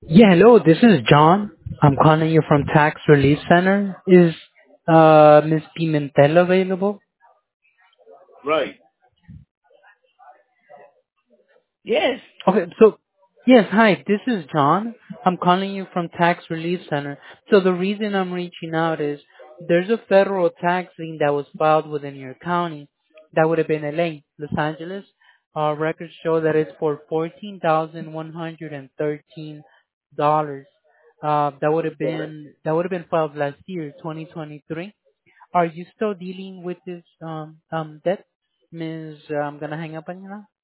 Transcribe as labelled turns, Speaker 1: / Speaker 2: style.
Speaker 1: Yeah, hello, this is John. I'm calling you from Tax Relief Center. Is Ms. Pimentel available?
Speaker 2: Right. Yes.
Speaker 1: Okay, so yes, hi, this is John. I'm calling you from Tax Relief Center. So the reason I'm reaching out is there's a federal tax lien that was filed within your county. That would have been LA, Los Angeles. Our records show that it's for $14,113. That would have been filed last year, 2023. Are you still dealing with this debt, Ms. I'm gonna hang up on you now.